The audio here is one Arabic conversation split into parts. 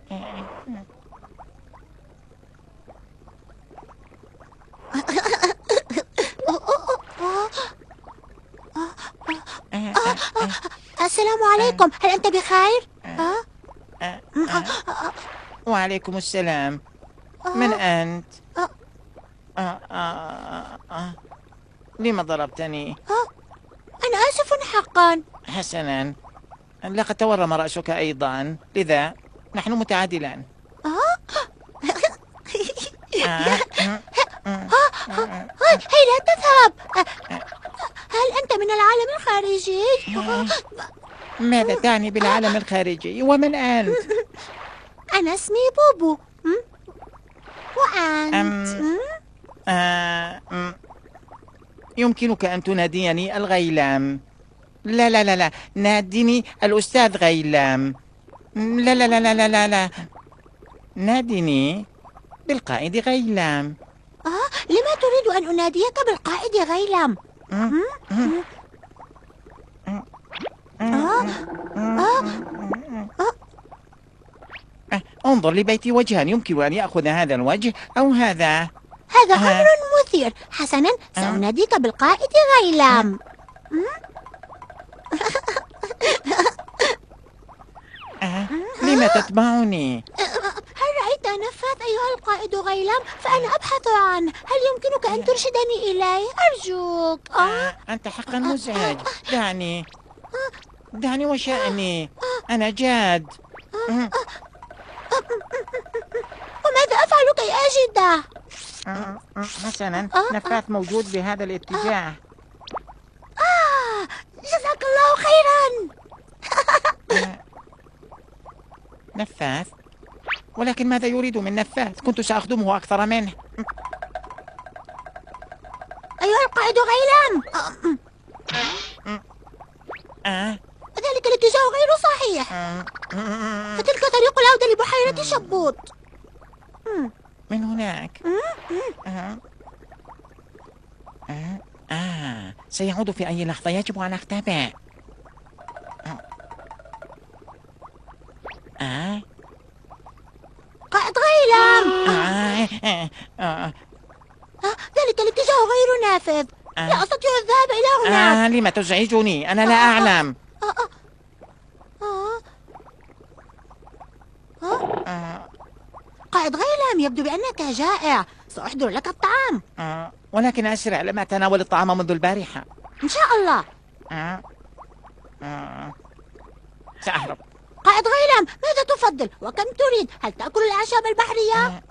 السلام عليكم، هل أنت بخير؟ وعليكم السلام. من أنت؟ لم ضربتني؟ أنا آسف حقا. حسنا، لقد تورم رأسك أيضا، لذا نحن متعادلان. هيا لا تذهب. هل أنت من العالم الخارجي؟ ماذا تعني بالعالم الخارجي؟ ومن أنت؟ أنا اسمي بوبو. وأنت؟ يمكنك أن تناديني الغيلام. لا لا لا لا، ناديني الأستاذ غيلام. لا لا لا لا لا لا, لا. ناديني بالقائد غيلام. لما تريد أن أناديك بالقائد غيلام؟ انظر لبيتي وجهان، يمكن أن يأخذ هذا الوجه أو هذا. هذا أمر مثير. حسنا، سأناديك بالقائد غيلام. لم تتبعني؟ هل رأيت نفاث أيها القائد غيلام؟ فأنا أبحث عنه. هل يمكنك أن ترشدني إليه؟ أرجوك. أنت حقا مزعج. دعني وشأني، أنا جاد. وماذا أفعل كي أجده؟ حسنا، نفاث موجود بهذا الاتجاه. جزاك الله خيرا. نفاث؟ ولكن ماذا يريد من نفاث؟ كنت سأخدمه أكثر منه. أيها القائد غيلام، ذلك الاتجاه غير صحيح. فتلك طريق العودة لبحيرة شبوط. من هناك. سيعود في أي لحظة، يجب أن أختبئ. قائد غيلام، ذلك الاتجاه غير نافذ. لا أستطيع الذهاب إلى هناك. لم تزعجني؟ أنا لا أعلم. قائد غيلام، يبدو بأنك جائع. سأحضر لك الطعام. ولكن أسرع، لم أتناول الطعام منذ البارحة. إن شاء الله. سأهرب. قائد غيلام، ماذا تفضل وكم تريد؟ هل تأكل الأعشاب البحرية؟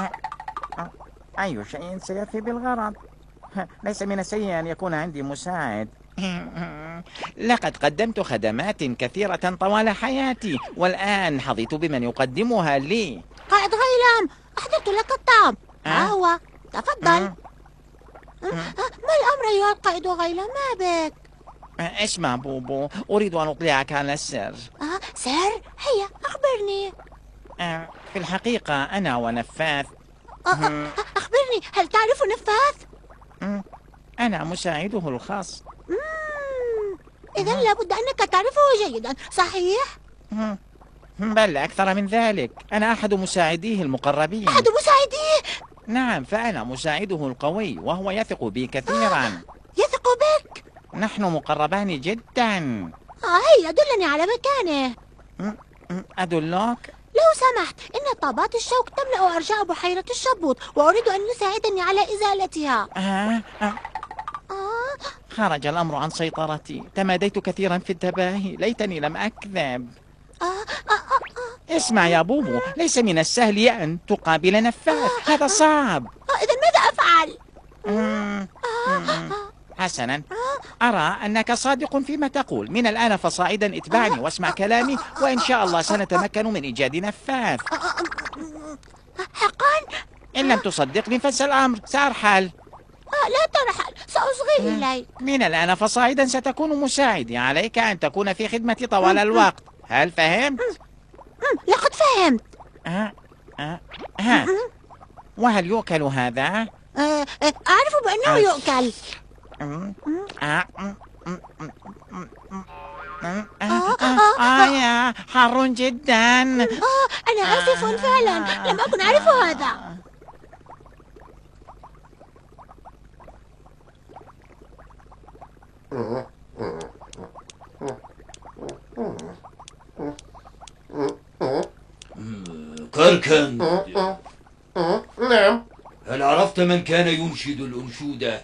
أي شيء سيفي بالغرض. ليس من السيء أن يكون عندي مساعد. لقد قدمت خدمات كثيرة طوال حياتي، والآن حظيت بمن يقدمها لي. قائد غيلام، أحضرت لك الطعام. ها هو، تفضل. ما الأمر أيها القائد غيلام؟ ما بك؟ اسمع بوبو، أريد أن أطلعك على السر. سر؟ هيا أخبرني. في الحقيقة أنا ونفاث. أخبرني، هل تعرف نفاث؟ أنا مساعده الخاص. إذن لابد أنك تعرفه جيدا، صحيح؟ بل أكثر من ذلك، أنا أحد مساعديه المقربين. أحد مساعديه؟ نعم، فأنا مساعده القوي وهو يثق بي كثيرا. يثق بك؟ نحن مقربان جدا. هيا دلني على مكانه. أدلك؟ لو سمحت، إن طابات الشوك تملأ أرجاء بحيرة الشبوط، وأريد أن يساعدني على إزالتها. خرج الأمر عن سيطرتي، تماديت كثيرا في التباهي، ليتني لم أكذب. اسمع يا بوبو، ليس من السهل أن تقابل نفاث، هذا صعب. إذن ماذا أفعل؟ حسنا، أرى أنك صادق فيما تقول. من الآن فصاعدا اتبعني واسمع كلامي، وإن شاء الله سنتمكن من إيجاد نفاث. حقا؟ إن لم تصدقني فانسى الأمر، سأرحل. لا ترحل، سأصغي إليك. من الآن فصاعدا ستكون مساعدي، عليك أن تكون في خدمتي طوال الوقت. هل فهمت؟ لقد فهمت. ها، وهل يؤكل هذا؟ أعرف بأنه يؤكل. يا حار جدا. أنا آسف فعلا، لم أكن أعرف هذا. كركن، نعم. هل عرفت من كان ينشد الأنشودة؟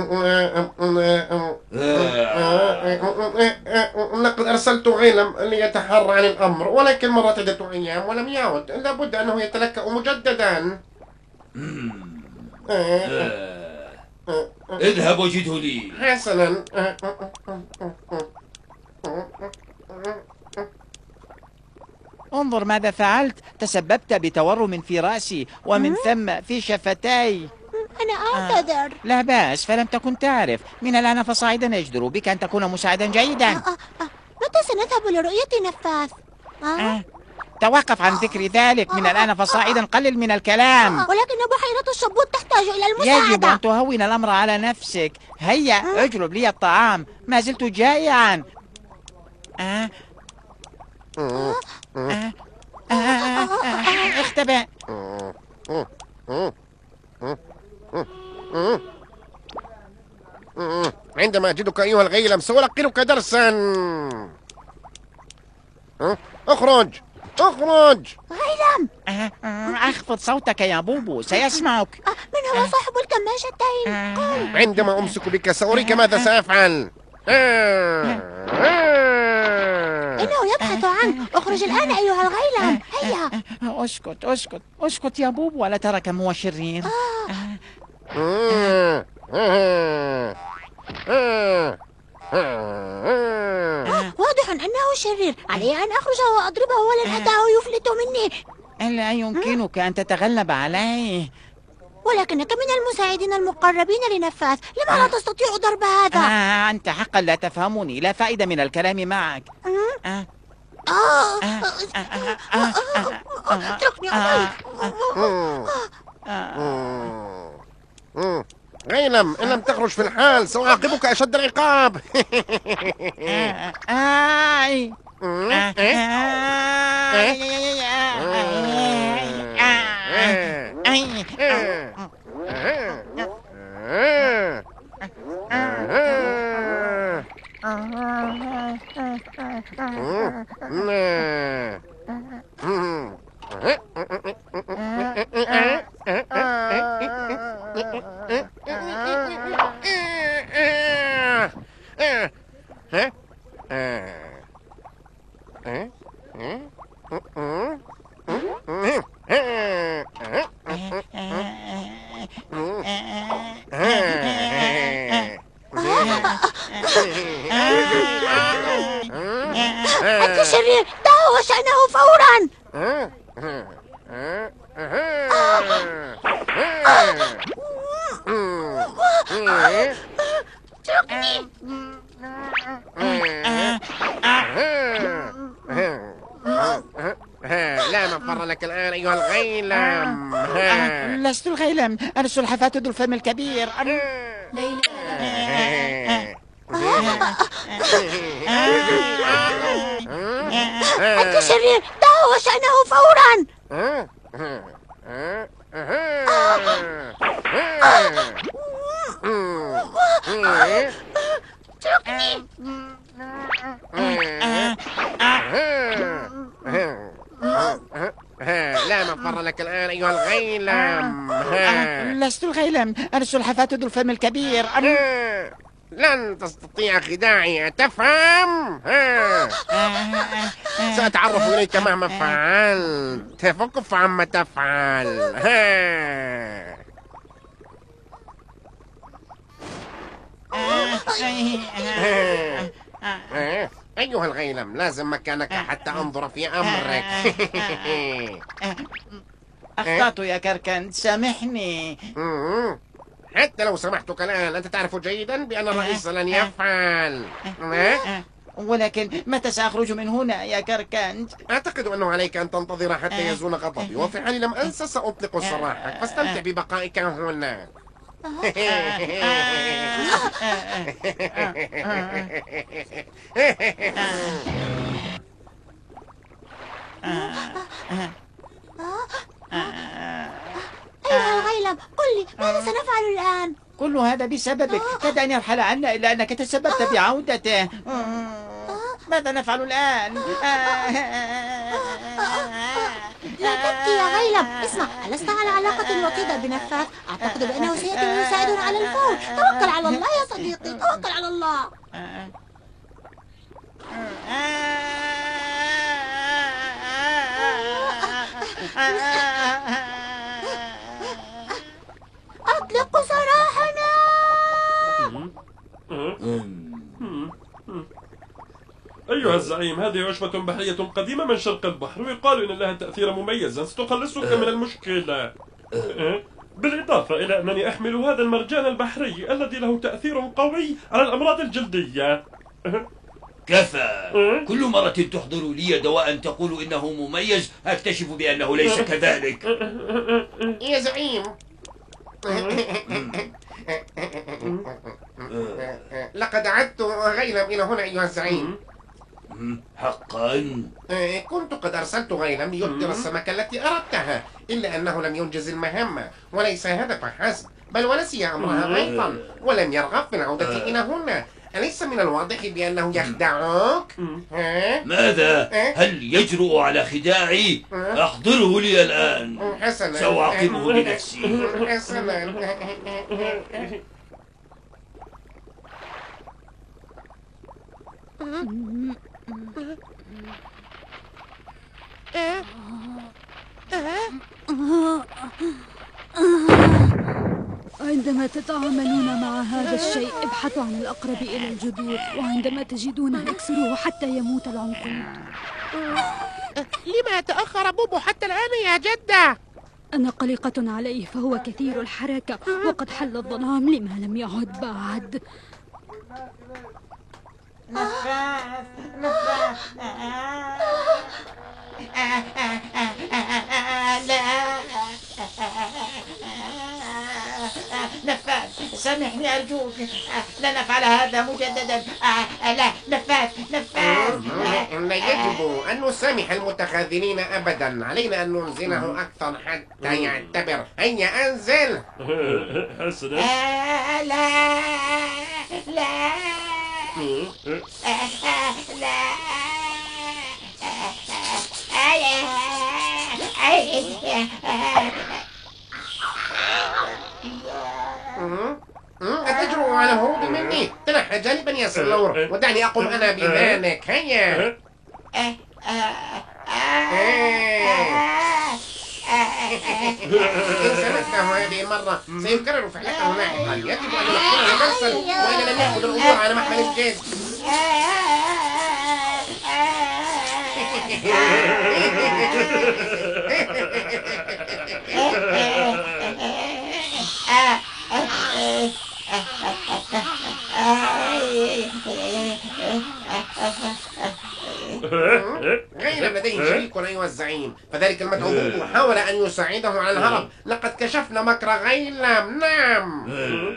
لقد أرسلت غيلم ليتحرى عن الأمر، ولكن مرت عدة أيام ولم يعد. لابد أنه يتلكأ مجددا. اذهب وجده لي. حسنا. انظر ماذا فعلت، تسببت بتورم في رأسي ومن ثم في شفتي. أنا أعتذر. لا بأس، فلم تكن تعرف. من الآن فصاعدا يجدر بك أن تكون مساعدا جيدا. متى سنذهب لرؤية نفاث؟ توقف عن ذكر ذلك. من الآن فصاعدا قلل من الكلام. ولكن بحيرة الشبوت تحتاج إلى المساعدة. يجب أن تهون الأمر على نفسك. هيا اجلب لي الطعام، ما زلت جائعا. اختبأ. عندما أجدك أيها الغيلم سألقنك درسا. اخرج اخرج. غيلم. اخفض صوتك يا بوبو، سيسمعك. من هو صاحب الكماشتين؟ قل. عندما أمسك بك سأريك ماذا سأفعل. إنه يبحث عنك. اخرج الآن أيها الغيلم. هيا. اسكت اسكت اسكت يا بوبو، ولا ترى كم هو شرير. واضح أنه شرير. علي أن أخرج وأضربه ولن أدعه يفلت مني. لا يمكنك أن تتغلب عليه. ولكنك من المساعدين المقربين لنفاث، لما لا تستطيع ضرب هذا؟ أنت حقا لا تفهمني، لا فائدة من الكلام معك. اتركني أضيق. غيلم، إن لم تخرج في الحال سأعاقبك أشد العقاب. أنت شرير، دعه وشأنه فورا. اتركني. لا مفر لك الآن أيها الغيلم. لست الغيلم، أنا السلحفاة ذو الفم الكبير. أنت شرير، دعه وشأنه فورا. اتركني. لا مفر لك الآن أيها الغيلم. لست الغيلم، أنا السلحفاة ذو الفم الكبير. لن تستطيع خداعي، تفهم؟ سأتعرف إليك مهما فعلت، فكف عما تفعل. أيها الغيلم، لازم مكانك حتى أنظر في أمرك. أخطأت يا كركن، سامحني. حتى لو سمحتك الآن، أنت تعرف جيدا بأن الرئيس لن يفعل. ولكن متى سأخرج من هنا يا كركنج؟ أعتقد أنه عليك أن تنتظر حتى يزول غضبي، وفي حال لم أنسى سأطلق سراحك، فاستمتع ببقائك هنا. أيها الغيلم، قل لي ماذا سنفعل الآن؟ كل هذا بسببك. كاد أن يرحل عنا إلا أنك تسببت بعودته. ماذا نفعل الآن؟ لا تبكي يا غيلم. اسمع، ألست على علاقة وطيدة بنفاث؟ أعتقد بأنه سيأتي ويساعدنا على الفور. توكل على الله يا صديقي، توكل على الله. أطلق سراحنا. أيها الزعيم، هذه عشبة بحرية قديمة من شرق البحر، ويقال إن لها تأثيرا مميزا ستخلصك من المشكلة. بالإضافة إلى أنني أحمل هذا المرجان البحري الذي له تأثير قوي على الأمراض الجلدية. كفى. كل مرة تحضر لي دواء تقول إنه مميز أكتشف بأنه ليس كذلك. يا زعيم، لقد عدت غيلم إلى هنا أيها الزعيم. حقا؟ كنت قد أرسلت غيلم ليبتر السمكة التي أردتها، إلا أنه لم ينجز المهمة، وليس هذا فحسب، بل ونسي أمرها أيضا، ولم يرغب في العودة إلى هنا. أليس من الواضح بأنه يخدعك؟ ماذا؟ هل يجرؤ على خداعي؟ أحضره لي الآن. حسنا، سأعاقبه لنفسي. حسنا. عندما تتعاملون مع هذا الشيء ابحثوا عن الأقرب إلى الجذور، وعندما تجدونه اكسروه حتى يموت العنقود. لما تأخر بوبو حتى الآن يا جدة؟ أنا قلقة عليه، فهو كثير الحركة وقد حل الظلام لما لم يعد بعد. نفاث نفاث. لا نفاث، سامحني أرجوك، لا نفعل هذا مجددا. لا نفاث نفاث. لا يجب أن نسامح المتخاذلين أبدا، علينا أن ننزله أكثر حتى يعتبر. هيا أنزل. حسنا. لا لا أتجرؤ على الهروب مني؟ تنحى جانبا يا سلور ودعني أقوم أنا بذلك. هيا. إن سمحته هذه المرة سيكرر فعلته لاحقا. يجب أن نحصل المرسل، وإلا لم يأخذ الأمور على محمل الجد. غير لديه شريك أيها الزعيم، فذلك المتعوب حاول أن يساعده على الهرب. لقد كشفنا مكر غيلم. نعم.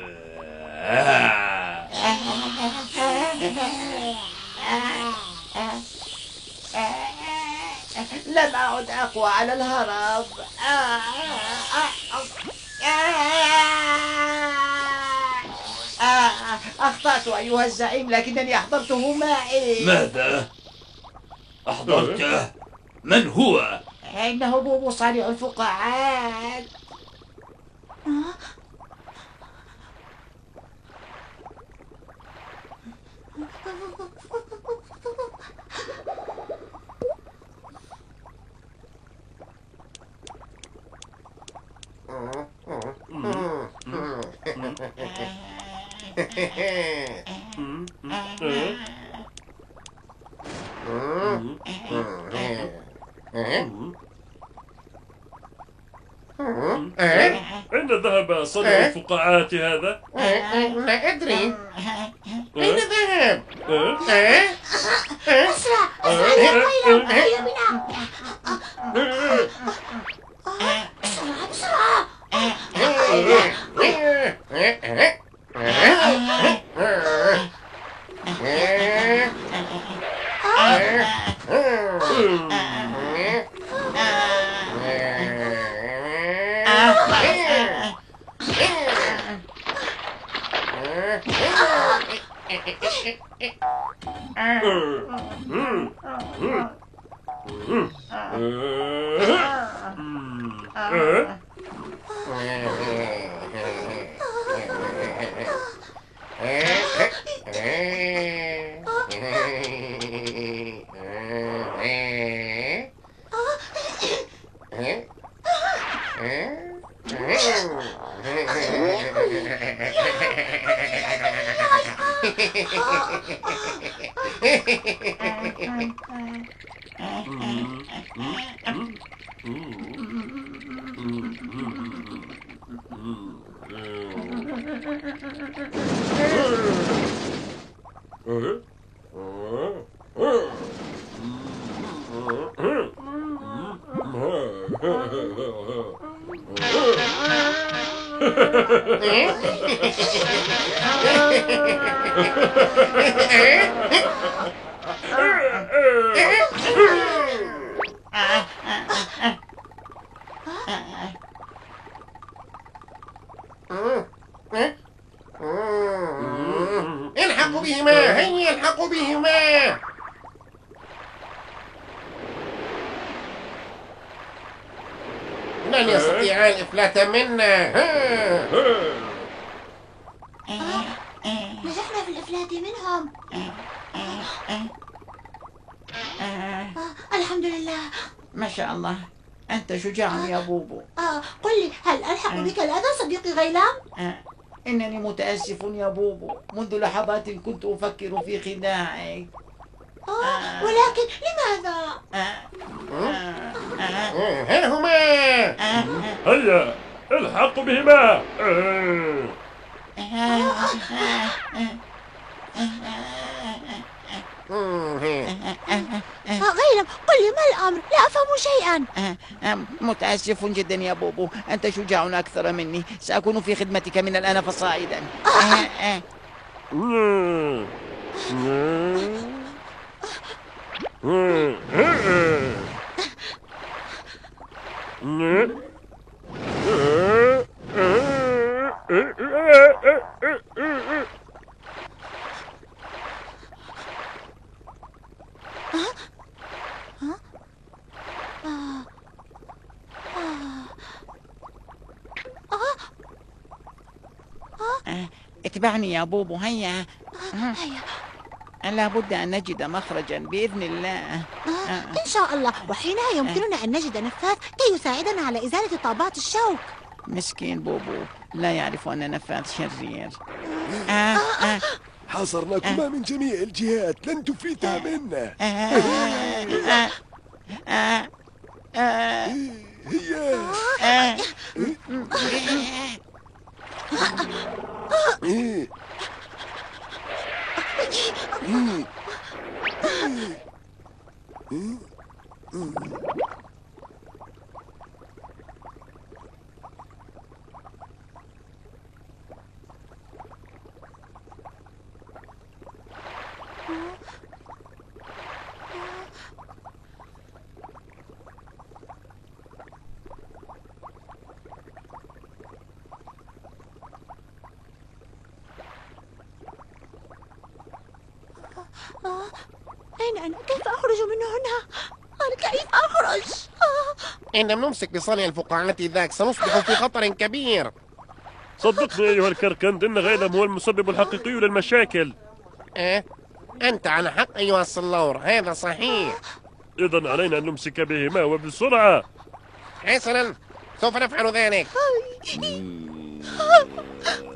لم أعد أقوى على الهرب. أخطأت أيها الزعيم، لكنني أحضرته معي. ماذا؟ أحضرته؟ من هو؟ إنه بوبو صانع الفقاعات. أين ذهب صانع الفقاعات هذا؟ لا أدري. أين ذهب؟ أسرع أسرع يا غيلم، هيا بنا. بسرعة بسرعة. الحقوا بهما، هيا الحقوا بهما. لن يستطيعا الإفلات منا. نجحنا في الإفلات منهم. الحمد لله. ما شاء الله، أنت شجاع يا بوبو. قل لي، هل ألحق بك الأذى صديقي غيلام؟ إنني متأسف يا بوبو، منذ لحظات كنت أفكر في خداعك. ولكن لماذا؟ ها هما. هيا الحقوا بهما. غيلم، قل لي ما الأمر؟ لا أفهم شيئا. متأسف جدا يا بوبو، أنت شجاع أكثر مني، سأكون في خدمتك من الآن فصاعدا. اتبعني يا بوبو، هيا. لابد أن نجد مخرجا بإذن الله. إن شاء الله، وحينها يمكننا أن نجد نفاث كي يساعدنا على إزالة طابات الشوك. مسكين بوبو، لا يعرف أن نفاذ شرير. حاصرناكما من جميع الجهات، لن تفلتا منا. أين أنا؟ كيف أخرج من هنا؟ أنا كيف أخرج؟ إن لم نمسك بصانع الفقاعات ذاك سنصبح في خطر كبير. صدقني أيها الكركند، إن غيلم هو المسبب الحقيقي للمشاكل. أنت على حق أيها الصلور، هذا صحيح. إذن علينا أن نمسك بهما وبسرعة. حسنا، سوف نفعل ذلك.